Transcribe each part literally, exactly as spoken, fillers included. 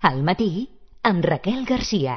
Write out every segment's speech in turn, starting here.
Al matí, amb Raquel Garcia.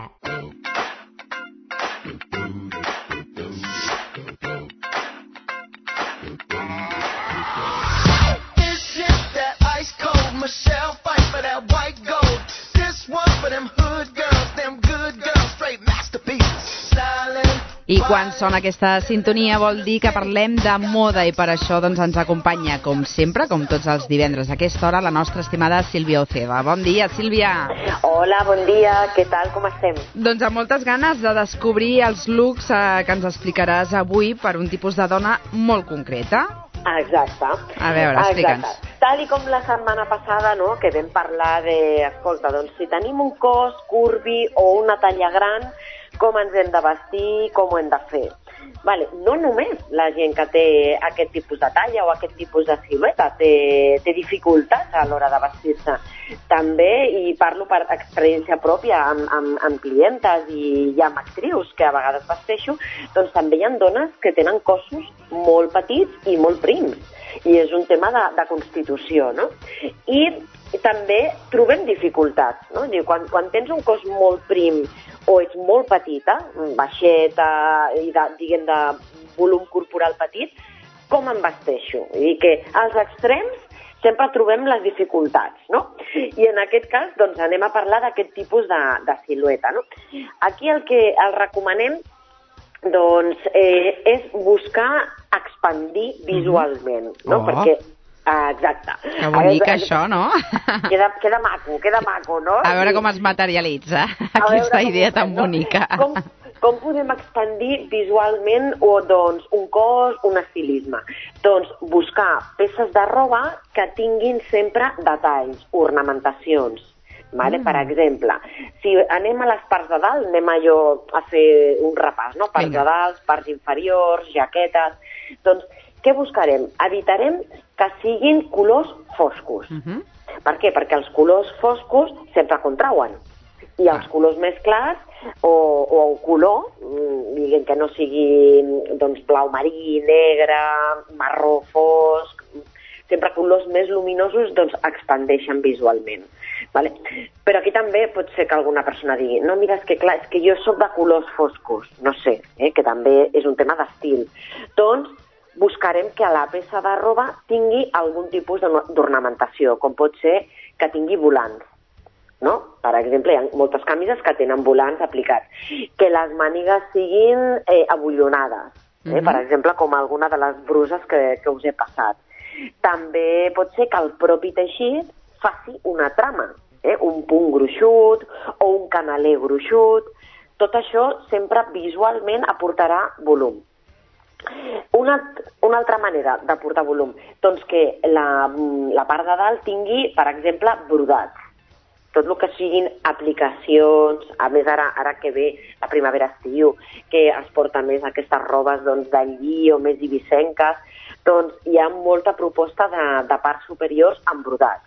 I quan sona aquesta sintonia vol dir que parlem de moda i per això doncs, ens acompanya, com sempre, com tots els divendres a aquesta hora, la nostra estimada Sílvia Oceda. Bon dia, Sílvia! Hola, bon dia, què tal, com estem? Doncs amb moltes ganes de descobrir els looks eh, que ens explicaràs avui per un tipus de dona molt concreta. Exacte. A veure, explica'ns. Exacte. Tal i com la setmana passada, no?, que vam parlar de, escolta, doncs si tenim un cos curvi o una talla gran, com ens hem de vestir, com ho hem de fer. Vale, no només la gent que té aquest tipus de talla o aquest tipus de silueta té, té dificultats a l'hora de vestir-se. També, i parlo per experiència pròpia amb, amb, amb clientes i, i amb actrius que a vegades vesteixo, doncs també hi ha dones que tenen cossos molt petits i molt prims. I és un tema de, de constitució, no? I també trobem dificultats, no? Quan, quan tens un cos molt prim o ets molt petita, baixeta i de, diguem, de volum corporal petit, com em vesteixo? I dir que als extrems sempre trobem les dificultats, no? I en aquest cas, doncs, anem a parlar d'aquest tipus de, de silueta, no? Aquí el que el recomanem, doncs, eh, és buscar expandir visualment, no? Oh. Perquè Ah, exacte. Que bonic, veure, això, no? Queda, queda maco, queda maco, no? A veure com es materialitza aquesta idea tan bonica. Com, com podem expandir visualment o, doncs, un cos, un estilisme? Doncs buscar peces de roba que tinguin sempre detalls, ornamentacions. Vale? Mm. Per exemple, si anem a les parts de dalt, anem allò a fer un repàs, no? Parts Vinga. de dalt, parts inferiors, jaquetes... Doncs, què buscarem? Evitarem que siguin colors foscos. Uh-huh. Per què? Perquè els colors foscos sempre contrauen. I els ah. colors més clars, o, o un color, diguem que no sigui doncs, blau marí, negre, marró fosc, sempre colors més luminosos doncs, expandeixen visualment. Vale? Però aquí també pot ser que alguna persona digui no, mira, és que clar, és que jo soc de colors foscos. No sé, eh, que també és un tema d'estil. Doncs, buscarem que a la peça de roba tingui algun tipus d'ornamentació, com pot ser que tingui volants, no? Per exemple, hi ha moltes camises que tenen volants aplicats. Que les mànigues siguin eh, abullonades, eh? Mm-hmm. Per exemple, com alguna de les bruses que, que us he passat. També pot ser que el propi teixit faci una trama, eh? Un punt gruixut o un canaler gruixut. Tot això sempre visualment aportarà volum. Una, una altra manera de portar volum, doncs que la, la part de dalt tingui, per exemple, brodats. Tot el que siguin aplicacions, a més ara, ara que ve la primavera-estiu, que es porta més aquestes robes doncs, de lli o més ibisenques, doncs hi ha molta proposta de, de parts superiors amb brodats.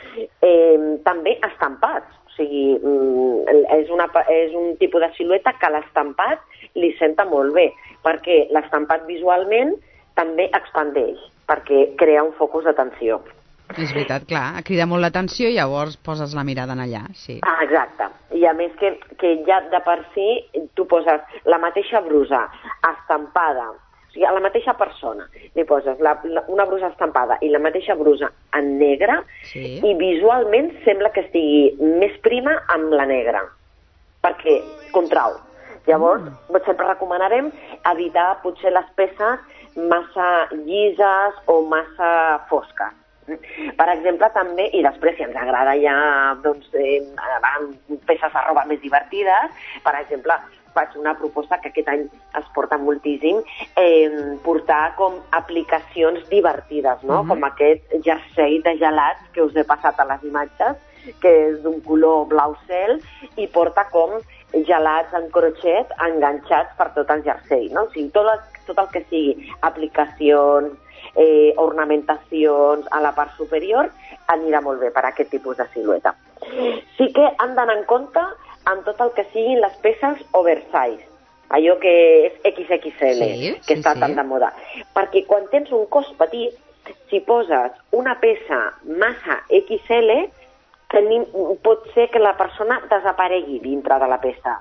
Eh, també estampats. O sigui, és, una, és un tipus de silueta que l'estampat li senta molt bé, perquè l'estampat visualment també expandeix, perquè crea un focus d'atenció. És veritat, clar, crida molt l'atenció i llavors poses la mirada en allà, sí. Ah, exacte. I a més que, que ja de per si tu poses la mateixa brusa estampada, o sigui, a la mateixa persona li poses la, la, una brusa estampada i la mateixa brusa en negre, sí. I visualment sembla que estigui més prima amb la negra, perquè contrau. Llavors, mm. sempre recomanarem evitar potser les peces massa llises o massa fosques. Per exemple, també, i després si ens agrada ja doncs, eh, peces de roba més divertides, per exemple, faig una proposta que aquest any es porta moltíssim, eh, portar com aplicacions divertides, no? Mm-hmm. Com aquest jersei de gelats que us he passat a les imatges, que és d'un color blau cel i porta com gelats en crochet enganxats per tot el jersei, no? O sigui, tot el, tot el que sigui aplicacions, eh, ornamentacions a la part superior anirà molt bé per a aquest tipus de silueta. Sí que han d'anar en compte amb tot el que siguin les peces oversize, allò que és equis equis ele, sí, que sí, està sí. tan de moda. Perquè quan tens un cos petit, si poses una peça massa equis ele, tenim, pot ser que la persona desaparegui dintre de la peça.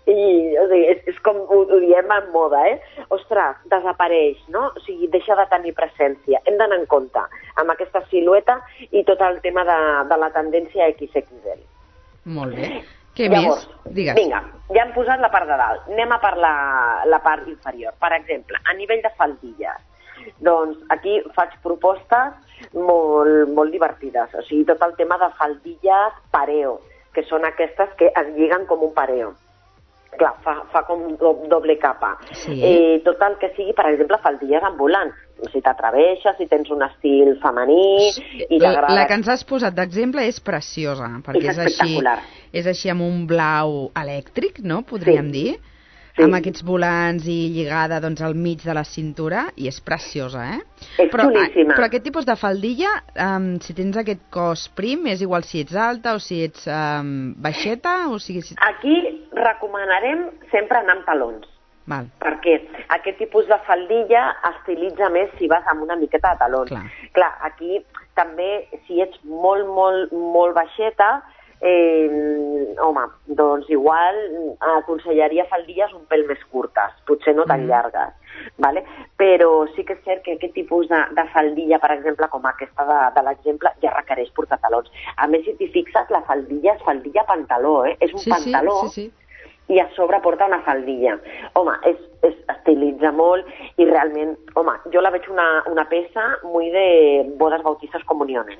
I o sigui, és, és com ho, ho diem en moda, eh? Ostres, desapareix, no? O sigui, deixa de tenir presència. Hem d'anar en compte amb aquesta silueta i tot el tema de, de la tendència equis equis ele. Molt bé. Què Llavors, més? Digues. Vinga, ja hem posat la part de dalt. Anem a per la, la part inferior. Per exemple, a nivell de faldilles. Doncs aquí faig propostes molt, molt divertides. O sigui, tot el tema de faldilles pareo, que són aquestes que es lliguen com un pareo. Clar, fa, fa com doble capa. Sí. Eh, tot el que sigui, per exemple, faldilles ambulants. Si t'atreveixes, si tens un estil femení i t'agrada... La que ens has posat d'exemple és preciosa, perquè és, és així, és així amb un blau elèctric, no? Podríem sí. dir. Sí. Amb aquests volants i lligada doncs, al mig de la cintura, i és preciosa, eh? És però, xulíssima. Però aquest tipus de faldilla, um, si tens aquest cos prim, és igual si ets alta o si ets um, baixeta, o sigui... Si... Aquí recomanarem sempre anar amb talons. Val. Perquè aquest tipus de faldilla estilitza més si vas amb una miqueta de talons. Clar. Clar, aquí també, si ets molt, molt, molt baixeta, Eh, home, doncs igual aconsellaria faldilles un pèl més curtes, potser no tan mm. llargues, vale? Però sí que és cert que aquest tipus de, de faldilla, per exemple, com aquesta de, de l'exemple, ja requereix portar talons. A més, si t'hi fixes, la faldilla és faldilla pantaló, eh? És un sí, pantaló sí, sí, sí. i a sobre porta una faldilla. Home, és, és, estilitza molt i realment, home, jo la veig una, una peça muy de bodes, bautizos, comuniones,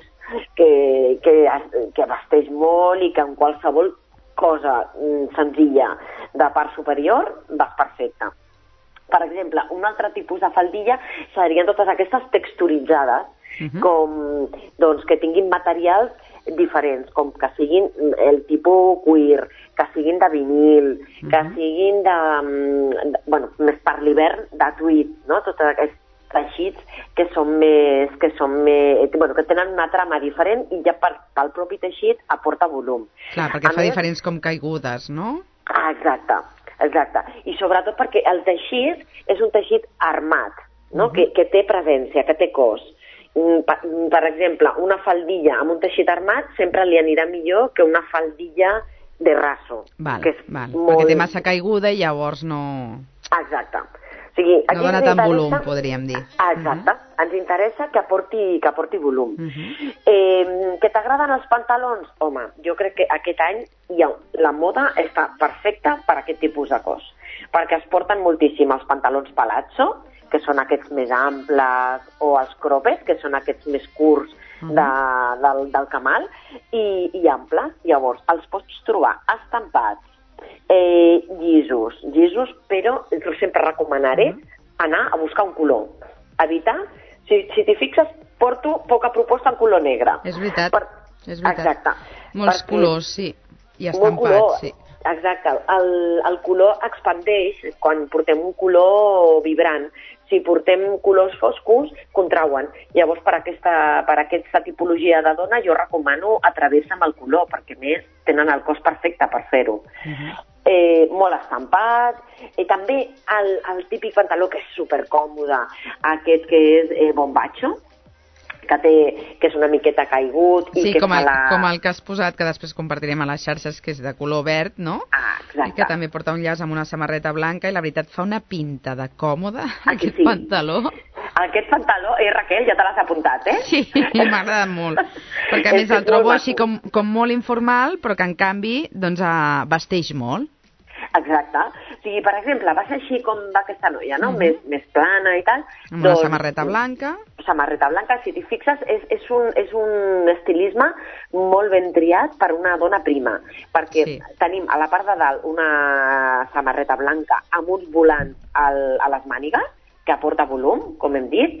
que, que, que vesteix molt i que en qualsevol cosa senzilla de part superior vas perfecta. Per exemple, un altre tipus de faldilla serien totes aquestes texturitzades, uh-huh. com doncs, que tinguin materials diferents, com que siguin el tipus cuir, que siguin de vinil, uh-huh. que siguin de, de, bueno, més per l'hivern, de tuit, no? Tots aquests teixits que són més, que són més, bueno, que tenen una trama diferent i ja per, pel propi teixit aporta volum. Clar, perquè a fa més, diferents com caigudes, no? Ah, exacte, exacte. I sobretot perquè el teixit és un teixit armat, no? Uh-huh. que, que té presència, que té cos. Per, per exemple, una faldilla amb un teixit armat sempre li anirà millor que una faldilla de raso. Val, que és val. molt... Perquè té massa caiguda i llavors no... Exacte. O sigui, no dona tant volum, podríem dir. Exacte. Uh-huh. Ens interessa que aporti, que aporti volum. Uh-huh. Eh, que t'agraden els pantalons? Home, jo crec que aquest any ja, la moda està perfecta per a aquest tipus de cos. Perquè es porten moltíssim els pantalons palazzo, que són aquests més amples, o els cropped, que són aquests més curts de, del, del camal, i, i amples. Llavors, els pots trobar estampats, eh, llisos, llisos, però sempre recomanaré anar a buscar un color. Evitar, si, si t'hi fixes, porto poca proposta en color negre. És veritat, per... és veritat. Exacte. Molts Perquè... colors, sí, i estampats, sí. Exacte, el, el color expandeix quan portem un color vibrant. Si portem colors foscos, contrauen. Llavors, per aquesta, per aquesta tipologia de dona, jo recomano atrevir-se amb el color, perquè més tenen el cos perfecte per fer-ho. Uh-huh. Eh, molt estampat, i també el, el típic pantaló que és supercòmode, aquest que és eh, bombacho, que, té, que és una miqueta caigut. I sí, que com, el, la... com el que has posat, que després compartirem a les xarxes, que és de color verd, no? Ah, exacte. I que també porta un llaç amb una samarreta blanca i la veritat fa una pinta de còmode, Aquí aquest sí. pantaló. Aquest pantaló, eh, Raquel, ja te l'has apuntat, eh? Sí, m'ha agradat molt. Perquè a més el trobo així com, com molt informal, però que en canvi doncs, uh, vesteix molt. Exacte. O sigui, per exemple, va ser així com va aquesta noia, no? Uh-huh. Més, més plana i tal. Amb una doncs, samarreta blanca. Samarreta blanca, si t'hi fixes, és, és, un, és un estilisme molt ben triat per una dona prima. Perquè sí. tenim a la part de dalt una samarreta blanca amb uns volants al, a les mànigues, que aporta volum, com hem dit,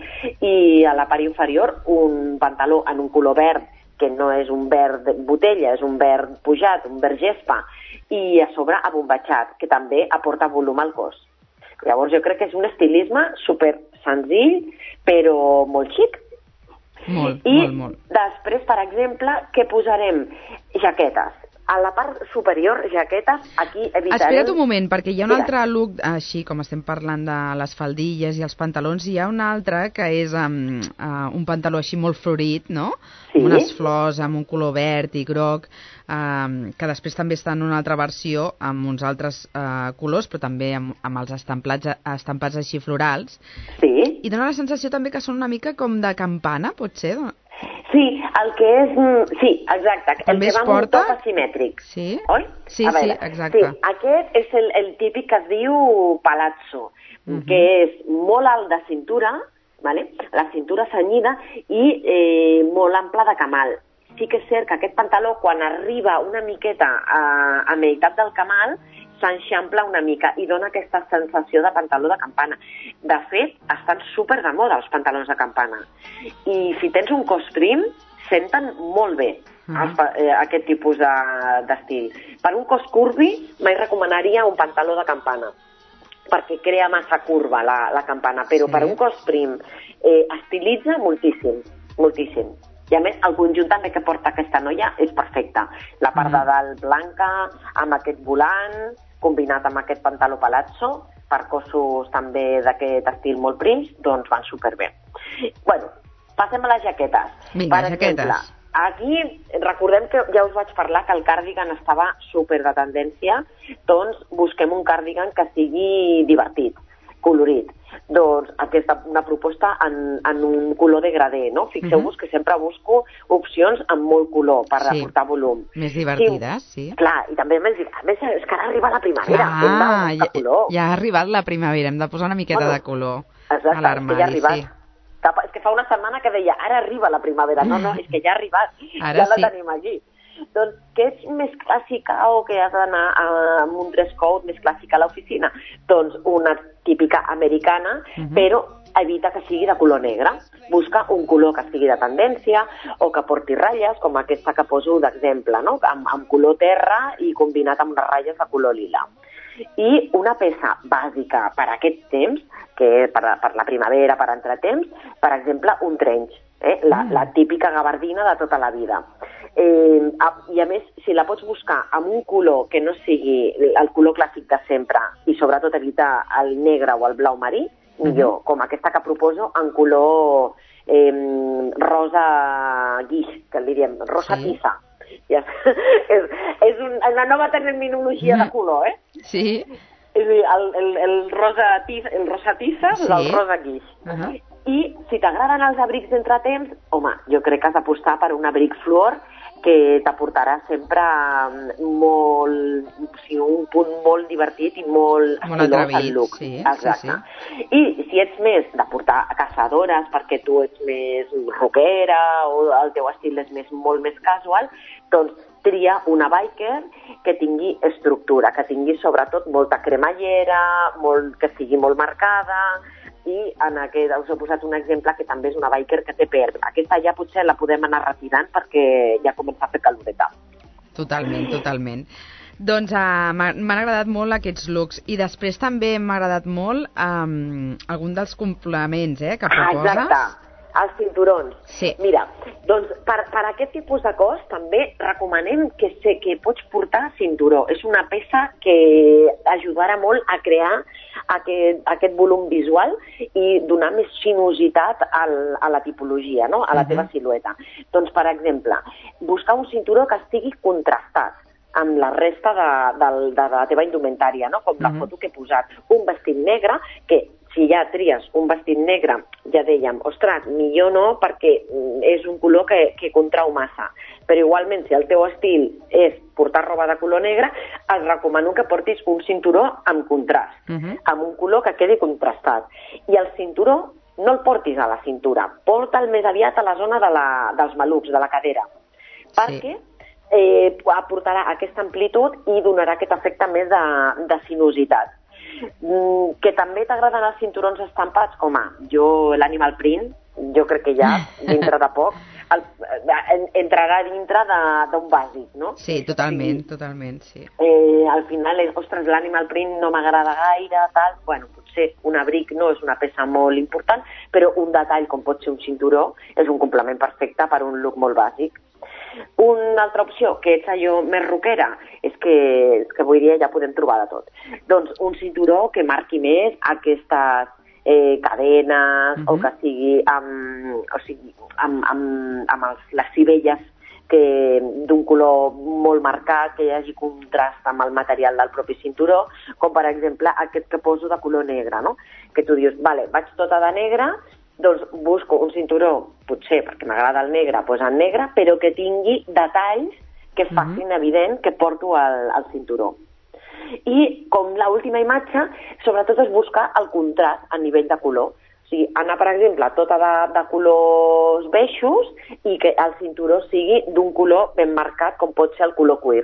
i a la part inferior un pantaló en un color verd, que no és un verd botella, és un verd pujat, un verd gespa, i a sobre abombatxat, que també aporta volum al cos. Llavors jo crec que és un estilisme super senzill, però molt xic. Molt, I molt, molt. després, per exemple, què posarem? Jaquetes. a la part superior, jaquetes, aquí evitarem... Espera't un moment, perquè hi ha un Digues. altre look, així com estem parlant de les faldilles i els pantalons, hi ha un altre que és um, uh, un pantaló així molt florit, no? Sí. Amb unes flors, amb un color verd i groc, um, que després també està en una altra versió amb uns altres uh, colors, però també amb, amb els estampats, estampats així florals. Sí. I dona la sensació també que són una mica com de campana, pot ser? Sí, el que és... Sí, exacte. També el que va es porta... amb un top asimètric. Sí? Oi? Sí, a veure, sí, exacte. Sí, aquest és el, el típic que es diu palazzo, uh-huh. que és molt alt de cintura, vale? La cintura cenyida i eh, molt ample de camal. Sí que és cert que aquest pantaló, quan arriba una miqueta a, a meitat del camal, s'enxampla una mica i dona aquesta sensació de pantaló de campana. De fet, estan super de moda els pantalons de campana. I si tens un cos prim, senten molt bé uh-huh. els, eh, aquest tipus d'estil. De, per un cos curvi, mai recomanaria un pantaló de campana, perquè crea massa curva la, la campana, però sí. per un cos prim eh, estilitza moltíssim, moltíssim. I a més, el conjunt també que porta aquesta noia és perfecte. La part mm. de dalt blanca, amb aquest volant, combinat amb aquest pantaló palazzo, per cossos també d'aquest estil molt prims, doncs van superbé. Bueno, passem a les jaquetes. Vinga, per jaquetes. Exemple, aquí recordem que ja us vaig parlar que el cardigan estava super de tendència, doncs busquem un cardigan que sigui divertit, colorit. Doncs aquesta una proposta en, en un color degradé, no? Fixeu-vos uh-huh. que sempre busco opcions amb molt color per sí. aportar volum. Més divertides, sí. sí. Clar, i també més, a més és que ara arriba la primavera, clar, hem de ja, color. Ja ha arribat la primavera, hem de posar una miqueta bueno, de color exacte, a l'armari, ja ha arribat. Sí. És que fa una setmana que deia, ara arriba la primavera. No, no, és que ja ha arribat, ara ja la sí. tenim aquí. Doncs què és més clàssica o que has d'anar amb un dress code més clàssic a l'oficina? Doncs una típica americana, uh-huh. però evita que sigui de color negre. Busca un color que sigui de tendència o que porti ratlles, com aquesta que poso d'exemple, no? amb, amb color terra i combinat amb unes ratlles de color lila. I una peça bàsica per a aquest temps, que per, per la primavera, per entretemps, per exemple, un trench, eh? la, mm. la típica gabardina de tota la vida. Eh, I a més, si la pots buscar amb un color que no sigui el color clàssic de sempre i sobretot evitar el negre o el blau marí, millor, mm-hmm. com aquesta que proposo en color eh, rosa guix, que li diem, rosa sí. tiza. Ja, és, és un, una nova terminologia de color, eh? Sí. És a dir, el, el, el rosa tiza, el rosa tiza sí. el rosa guix. Uh-huh. I si t'agraden els abrics d'entretemps, home, jo crec que has d'apostar per un abric fluor que t'aportarà sempre molt, o sigui, un punt molt divertit i molt, molt atrevit, al look. Sí, exacte. sí, sí. I si ets més de portar caçadores perquè tu ets més rockera o el teu estil és més, molt més casual, doncs tria una biker que tingui estructura, que tingui sobretot molta cremallera, molt, que sigui molt marcada, i en aquest us he posat un exemple que també és una biker que té perm. Aquesta ja potser la podem anar retirant perquè ja comença a fer caloreta. Totalment, totalment. Doncs uh, m'han agradat molt aquests looks i després també m'ha agradat molt um, algun dels complements eh, que proposes. Ah, exacte. Els cinturons. Sí. Mira, doncs per, per aquest tipus de cos també recomanem que, sé, que pots portar cinturó. És una peça que ajudarà molt a crear aquest, aquest volum visual i donar més sinuositat al, a la tipologia, no? A la uh-huh. teva silueta. Doncs, per exemple, buscar un cinturó que estigui contrastat amb la resta de, de, de la teva indumentària, no? Com la uh-huh. foto que he posat. Un vestit negre que si ja tries un vestit negre, ja dèiem, ostres, millor no, perquè és un color que, que contrau massa. Però igualment, si el teu estil és portar roba de color negre, et recomano que portis un cinturó amb contrast, uh-huh. amb un color que quedi contrastat. I el cinturó no el portis a la cintura, porta'l més aviat a la zona de la, dels malucs, de la cadera, sí. perquè eh, aportarà aquesta amplitud i donarà aquest efecte més de, de sinuositat. Mm, que també t'agraden els cinturons estampats? Home, jo l'animal print, jo crec que ja, dintre de poc, el, en, entrarà dintre d'un bàsic, no? Sí, totalment, sí. totalment, sí. Eh, al final, ostres, l'animal print no m'agrada gaire, tal, bueno, potser un abric no és una peça molt important, però un detall com pot ser un cinturó és un complement perfecte per un look molt bàsic. Una altra opció, que ets allò més roquera, és que, és que avui dia ja podem trobar de tot. Doncs un cinturó que marqui més aquestes eh, cadenes, uh-huh. o que sigui amb, o sigui, amb, amb, amb els, les cibelles que d'un color molt marcat, que hi hagi contrast amb el material del propi cinturó, com per exemple aquest que poso de color negre, no? Que tu dius, vale, vaig tota de negre, doncs busco un cinturó, potser perquè m'agrada el negre, doncs en negre, però que tingui detalls que facin uh-huh. evident que porto el, el cinturó. I com l'última imatge, sobretot és buscar el contrast a nivell de color. O sigui, anar, per exemple, tota de, de colors beixos i que el cinturó sigui d'un color ben marcat, com pot ser el color cuir.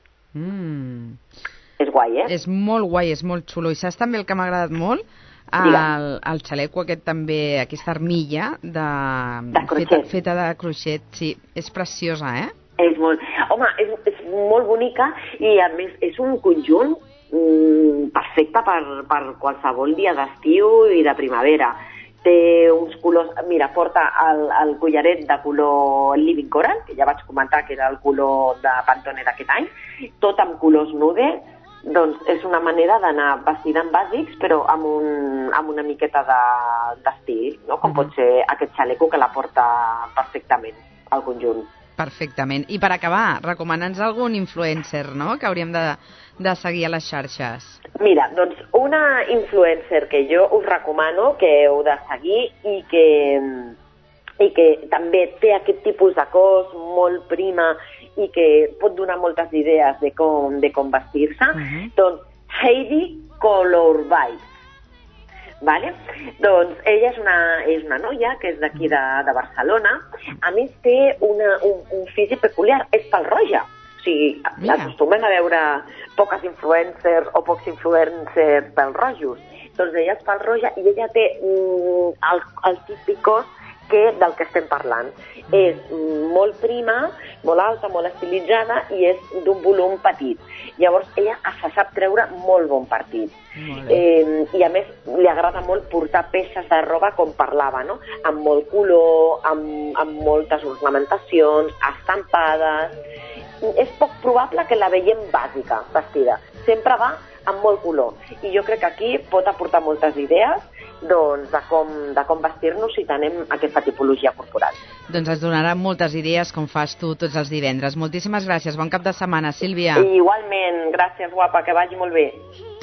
Mm. És guai, eh? És molt guai, és molt xulo. I saps també el que m'ha agradat molt? El, el xaleco aquest també, aquesta armilla de, de feta, feta de crochet, sí, és preciosa, eh? És molt... Home, és, és molt bonica i a més és un conjunt mm, perfecte per, per qualsevol dia d'estiu i de primavera. Té uns colors... Mira, porta el, el collaret de color Living Coral, que ja vaig comentar que era el color de Pantone d'aquest any, tot amb colors nude. Doncs és una manera d'anar vestida en bàsics, però amb, un, amb una miqueta d'estil, de, no? Com uh-huh. pot ser aquest xaleco que la porta perfectament al conjunt. Perfectament. I per acabar, recomana'ns algun influencer, no?, que hauríem de, de seguir a les xarxes. Mira, doncs una influencer que jo us recomano que heu de seguir i que, i que també té aquest tipus de cos molt prima i que pot donar moltes idees de com, de com vestir-se, uh-huh. doncs Heidi Colourvais. Vale? Doncs ella és una, és una noia que és d'aquí de, de Barcelona. A més té una, un, un físic peculiar, és pèl-roja. O sigui, acostumem a veure poques influencers o pocs influencers pèl-rojos. Doncs ella és pèl-roja i ella té mm, el, el típic cos que, del que estem parlant. És molt prima, molt alta, molt estilitzada i és d'un volum petit. Llavors ella se sap treure molt bon partit. Eh, I a més li agrada molt portar peces de roba com parlava, no? Amb molt color, amb, amb moltes ornamentacions, estampades. És poc probable que la veiem bàsica, vestida. Sempre va amb molt color. I jo crec que aquí pot aportar moltes idees doncs, de com, de com vestir-nos si tenem aquesta tipologia corporal. Doncs ens donarà moltes idees com fas tu tots els divendres. Moltíssimes gràcies. Bon cap de setmana, Sílvia. I igualment. Gràcies, guapa. Que vagi molt bé.